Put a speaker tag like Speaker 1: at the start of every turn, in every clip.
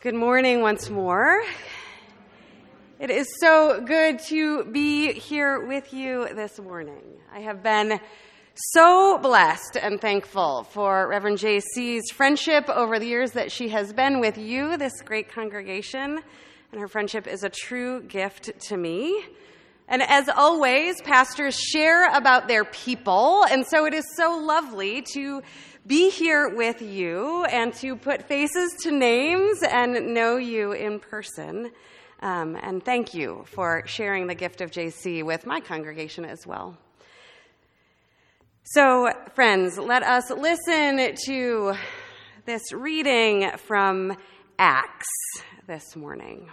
Speaker 1: Good morning once more. It is so good to be here with you this morning. I have been so blessed and thankful for Reverend J.C.'s friendship over the years that she has been with you, this great congregation, and her friendship is a true gift to me. And as always, pastors share about their people, and so it is so lovely to be here with you and to put faces to names and know you in person. And thank you for sharing the gift of JC with my congregation as well. So, friends, let us listen to this reading from Acts this morning.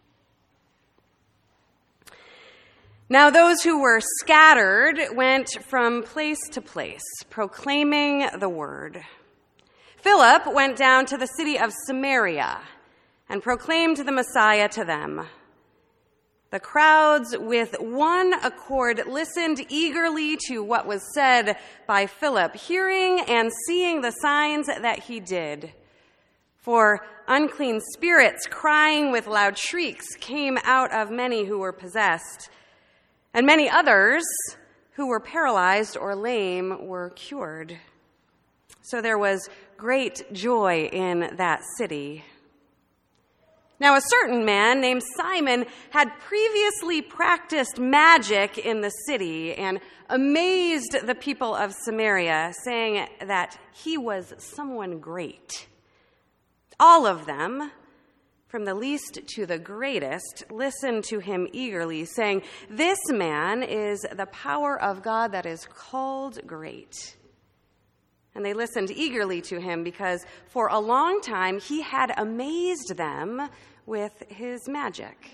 Speaker 1: Now those who were scattered went from place to place, proclaiming the word. Philip went down to the city of Samaria and proclaimed the Messiah to them. The crowds with one accord listened eagerly to what was said by Philip, hearing and seeing the signs that he did. For unclean spirits, crying with loud shrieks, came out of many who were possessed. And many others who were paralyzed or lame were cured. So there was great joy in that city. Now a certain man named Simon had previously practiced magic in the city and amazed the people of Samaria, saying that he was someone great. All of them, from the least to the greatest, listened to him eagerly, saying, "This man is the power of God that is called great." And they listened eagerly to him because for a long time he had amazed them with his magic.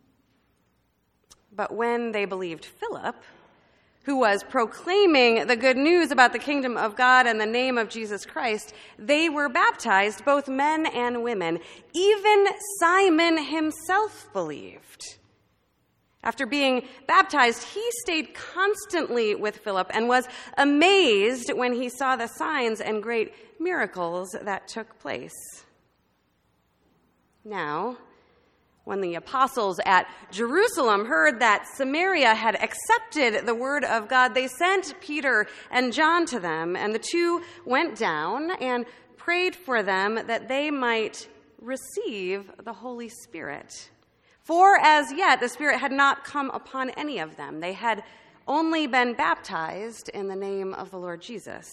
Speaker 1: But when they believed Philip, who was proclaiming the good news about the kingdom of God and the name of Jesus Christ, they were baptized, both men and women. Even Simon himself believed. After being baptized, he stayed constantly with Philip and was amazed when he saw the signs and great miracles that took place. Now, when the apostles at Jerusalem heard that Samaria had accepted the word of God, they sent Peter and John to them, and the two went down and prayed for them that they might receive the Holy Spirit. For as yet the Spirit had not come upon any of them. They had only been baptized in the name of the Lord Jesus.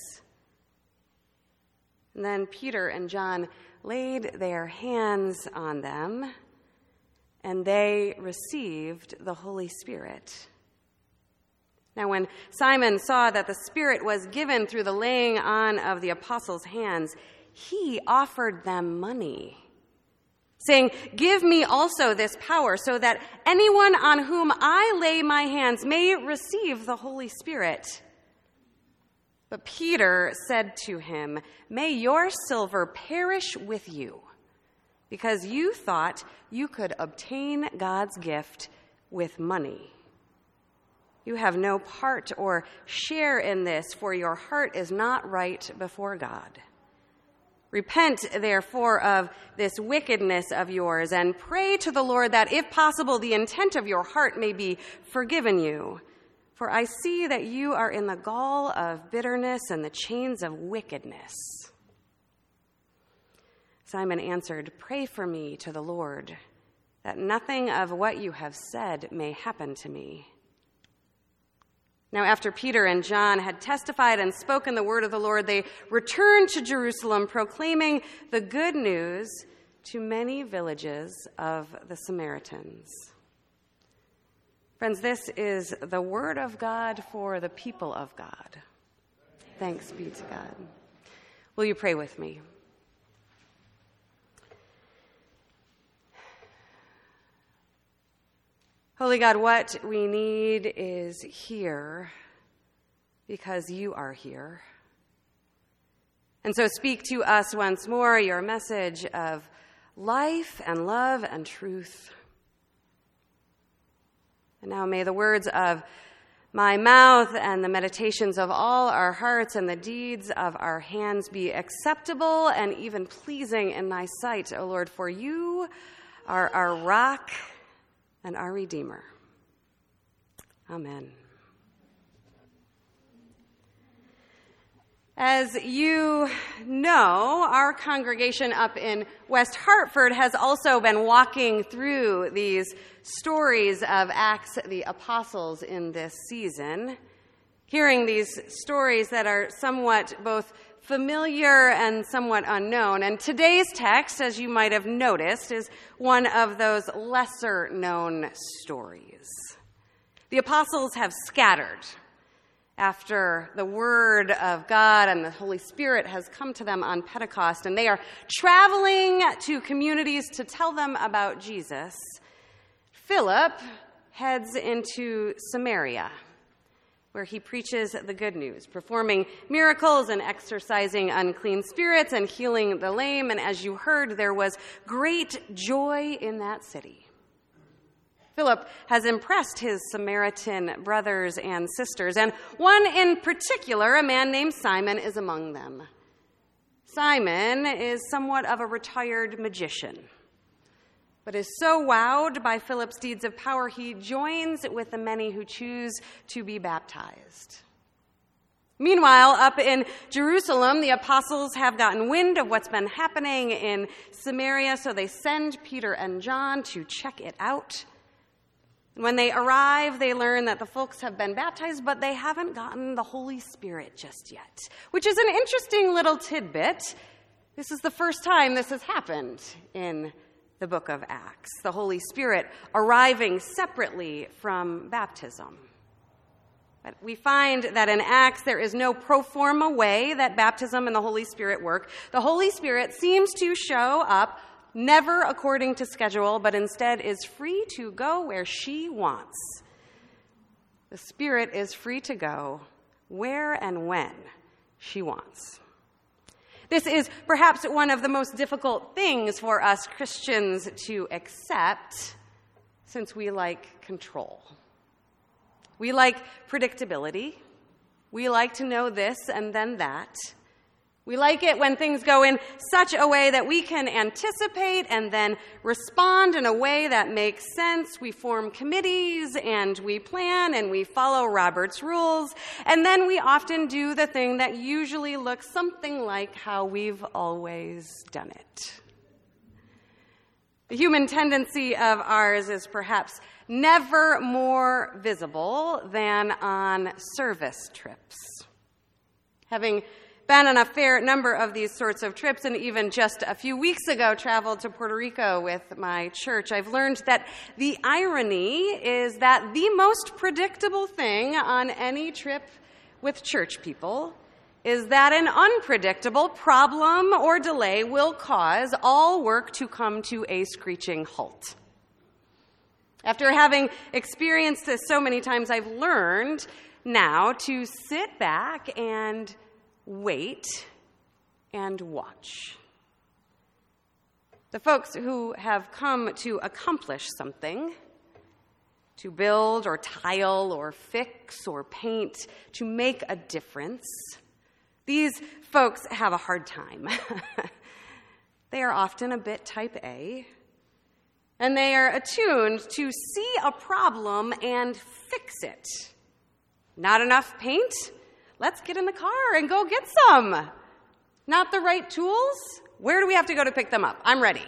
Speaker 1: And then Peter and John laid their hands on them, and they received the Holy Spirit. Now when Simon saw that the Spirit was given through the laying on of the apostles' hands, he offered them money, saying, "Give me also this power, so that anyone on whom I lay my hands may receive the Holy Spirit." But Peter said to him, "May your silver perish with you, because you thought you could obtain God's gift with money. You have no part or share in this, for your heart is not right before God. Repent, therefore, of this wickedness of yours, and pray to the Lord that, if possible, the intent of your heart may be forgiven you. For I see that you are in the gall of bitterness and the chains of wickedness." Simon answered, "Pray for me to the Lord, that nothing of what you have said may happen to me." Now after Peter and John had testified and spoken the word of the Lord, they returned to Jerusalem, proclaiming the good news to many villages of the Samaritans. Friends, this is the word of God for the people of God. Thanks be to God. Will you pray with me? Holy God, what we need is here because you are here. And so speak to us once more your message of life and love and truth. And now may the words of my mouth and the meditations of all our hearts and the deeds of our hands be acceptable and even pleasing in thy sight, O Lord, for you are our rock and our Redeemer. Amen. As you know, our congregation up in West Hartford has also been walking through these stories of Acts the Apostles in this season, hearing these stories that are somewhat both familiar and somewhat unknown. And today's text, as you might have noticed, is one of those lesser-known stories. The apostles have scattered after the word of God and the Holy Spirit has come to them on Pentecost, and they are traveling to communities to tell them about Jesus. Philip heads into Samaria, where he preaches the good news, performing miracles and exorcising unclean spirits and healing the lame. And as you heard, there was great joy in that city. Philip has impressed his Samaritan brothers and sisters, and one in particular, a man named Simon, is among them. Simon is somewhat of a retired magician, but is so wowed by Philip's deeds of power, he joins with the many who choose to be baptized. Meanwhile, up in Jerusalem, the apostles have gotten wind of what's been happening in Samaria, so they send Peter and John to check it out. When they arrive, they learn that the folks have been baptized, but they haven't gotten the Holy Spirit just yet, which is an interesting little tidbit. This is the first time this has happened in the book of Acts, the Holy Spirit arriving separately from baptism. But we find that in Acts, there is no pro forma way that baptism and the Holy Spirit work. The Holy Spirit seems to show up never according to schedule, but instead is free to go where she wants. The Spirit is free to go where and when she wants. This is perhaps one of the most difficult things for us Christians to accept, since we like control. We like predictability. We like to know this and then that. We like it when things go in such a way that we can anticipate and then respond in a way that makes sense. We form committees and we plan and we follow Robert's rules. And then we often do the thing that usually looks something like how we've always done it. The human tendency of ours is perhaps never more visible than on service trips. Having been on a fair number of these sorts of trips, and even just a few weeks ago traveled to Puerto Rico with my church, I've learned that the irony is that the most predictable thing on any trip with church people is that an unpredictable problem or delay will cause all work to come to a screeching halt. After having experienced this so many times, I've learned now to sit back and wait and watch. The folks who have come to accomplish something, to build or tile or fix or paint, to make a difference, these folks have a hard time. They are often a bit type A, and they are attuned to see a problem and fix it. Not enough paint? Let's get in the car and go get some. Not the right tools? Where do we have to go to pick them up? I'm ready.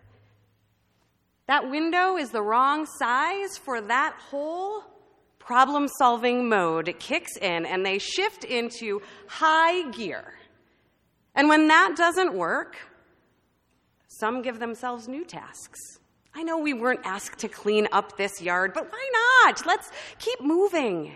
Speaker 1: That window is the wrong size for that hole. Problem-solving mode kicks in, and they shift into high gear. And when that doesn't work, some give themselves new tasks. I know we weren't asked to clean up this yard, but why not? Let's keep moving.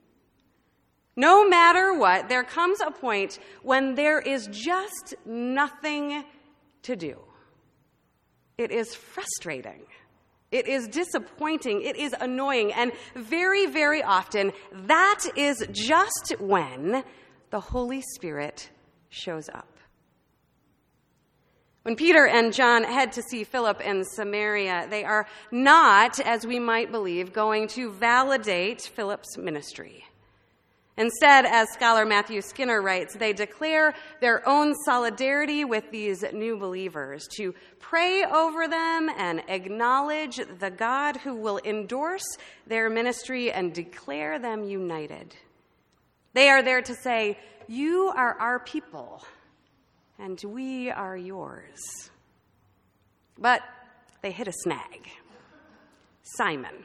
Speaker 1: No matter what, there comes a point when there is just nothing to do. It is frustrating. It is disappointing. It is annoying. And very, very often, that is just when the Holy Spirit shows up. When Peter and John head to see Philip in Samaria, they are not, as we might believe, going to validate Philip's ministry. Instead, as scholar Matthew Skinner writes, they declare their own solidarity with these new believers, to pray over them and acknowledge the God who will endorse their ministry and declare them united. They are there to say, "You are our people, and we are yours." But they hit a snag. Simon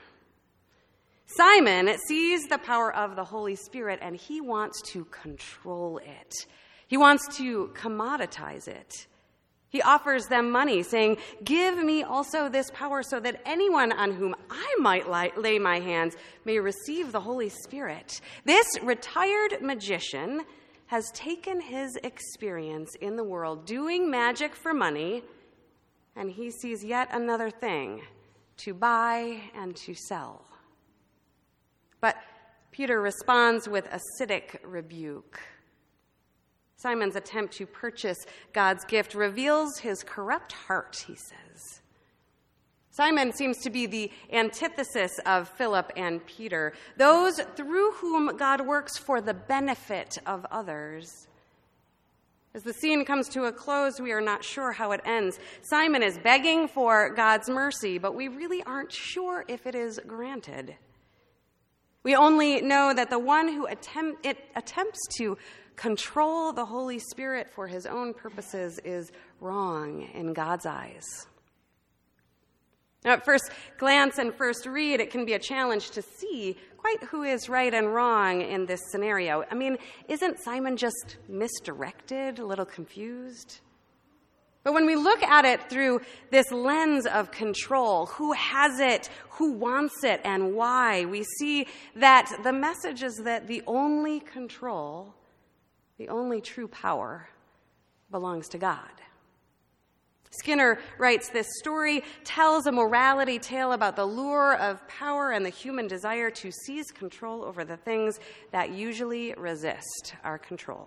Speaker 1: sees the power of the Holy Spirit, and he wants to control it. He wants to commoditize it. He offers them money, saying, "Give me also this power so that anyone on whom I might lay my hands may receive the Holy Spirit." This retired magician has taken his experience in the world doing magic for money, and he sees yet another thing to buy and to sell. But Peter responds with acidic rebuke. Simon's attempt to purchase God's gift reveals his corrupt heart, he says. Simon seems to be the antithesis of Philip and Peter, those through whom God works for the benefit of others. As the scene comes to a close, we are not sure how it ends. Simon is begging for God's mercy, but we really aren't sure if it is granted. We only know that the one who attempts to control the Holy Spirit for his own purposes is wrong in God's eyes. Now, at first glance and first read, it can be a challenge to see quite who is right and wrong in this scenario. I mean, isn't Simon just misdirected, a little confused? But when we look at it through this lens of control, who has it, who wants it, and why, we see that the message is that the only control, the only true power, belongs to God. Skinner writes, "This story tells a morality tale about the lure of power and the human desire to seize control over the things that usually resist our control."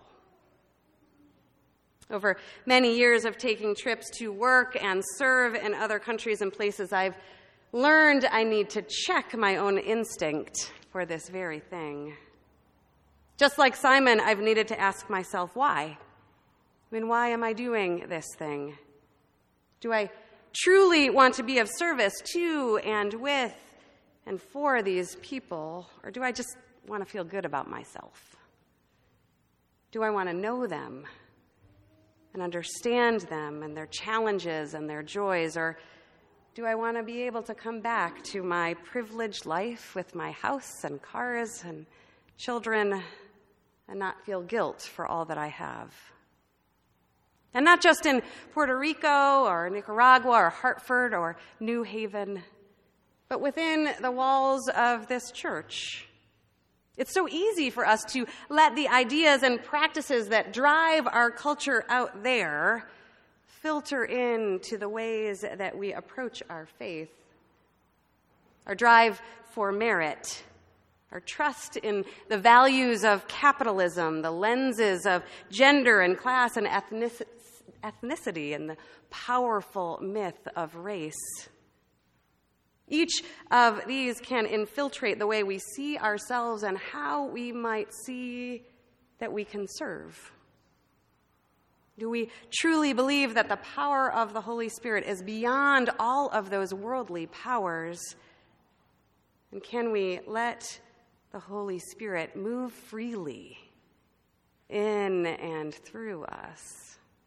Speaker 1: Over many years of taking trips to work and serve in other countries and places, I've learned I need to check my own instinct for this very thing. Just like Simon, I've needed to ask myself, why? I mean, why am I doing this thing? Do I truly want to be of service to and with and for these people, or do I just want to feel good about myself? Do I want to know them and understand them and their challenges and their joys, or do I want to be able to come back to my privileged life with my house and cars and children and not feel guilt for all that I have? And not just in Puerto Rico or Nicaragua or Hartford or New Haven, but within the walls of this church. It's so easy for us to let the ideas and practices that drive our culture out there filter into the ways that we approach our faith. Our drive for merit, our trust in the values of capitalism, the lenses of gender and class and ethnicity, and the powerful myth of race. Each of these can infiltrate the way we see ourselves and how we might see that we can serve. Do we truly believe that the power of the Holy Spirit is beyond all of those worldly powers? And can we let the Holy Spirit move freely in and through us?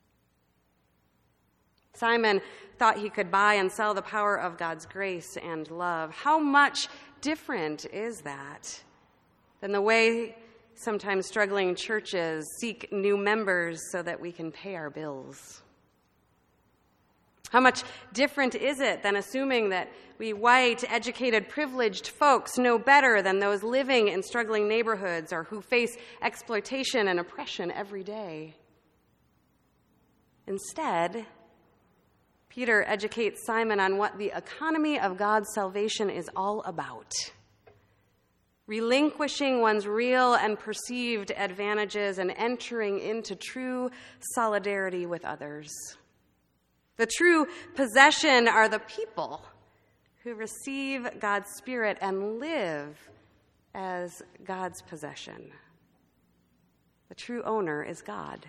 Speaker 1: Simon thought he could buy and sell the power of God's grace and love. How much different is that than the way sometimes struggling churches seek new members so that we can pay our bills? How much different is it than assuming that we white, educated, privileged folks know better than those living in struggling neighborhoods or who face exploitation and oppression every day? Instead, Peter educates Simon on what the economy of God's salvation is all about. Relinquishing one's real and perceived advantages and entering into true solidarity with others. The true possession are the people who receive God's Spirit and live as God's possession. The true owner is God.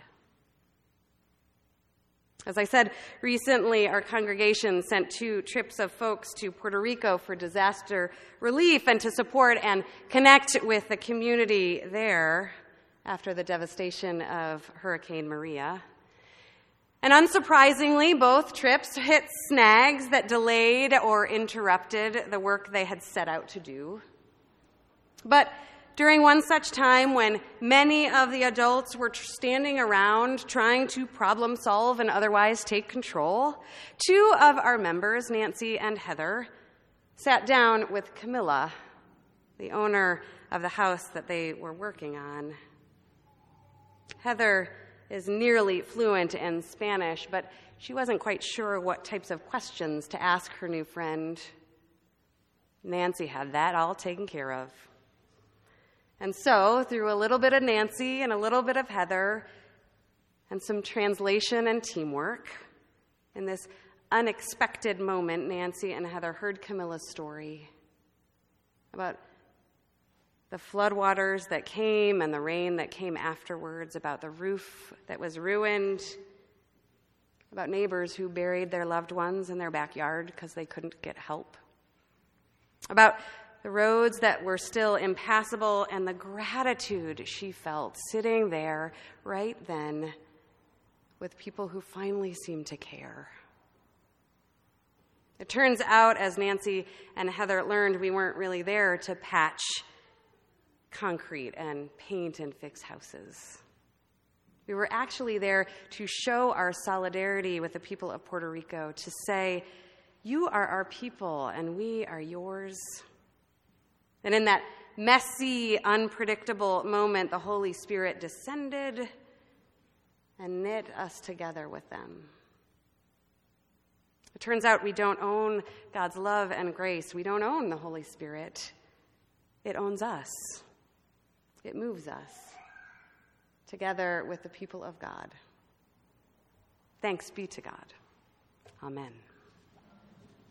Speaker 1: As I said, recently our congregation sent 2 trips of folks to Puerto Rico for disaster relief and to support and connect with the community there after the devastation of Hurricane Maria. And unsurprisingly, both trips hit snags that delayed or interrupted the work they had set out to do. But during one such time when many of the adults were standing around trying to problem solve and otherwise take control, 2 of our members, Nancy and Heather, sat down with Camilla, the owner of the house that they were working on. Heather is nearly fluent in Spanish, but she wasn't quite sure what types of questions to ask her new friend. Nancy had that all taken care of. And so, through a little bit of Nancy and a little bit of Heather, and some translation and teamwork, in this unexpected moment, Nancy and Heather heard Camilla's story about the floodwaters that came and the rain that came afterwards, about the roof that was ruined, about neighbors who buried their loved ones in their backyard because they couldn't get help, about the roads that were still impassable and the gratitude she felt sitting there right then with people who finally seemed to care. It turns out, as Nancy and Heather learned, we weren't really there to patch concrete and paint and fix houses. We were actually there to show our solidarity with the people of Puerto Rico, to say, you are our people and we are yours. And in that messy, unpredictable moment, the Holy Spirit descended and knit us together with them. It turns out we don't own God's love and grace. We don't own the Holy Spirit. It owns us. It moves us together with the people of God. Thanks be to God. Amen.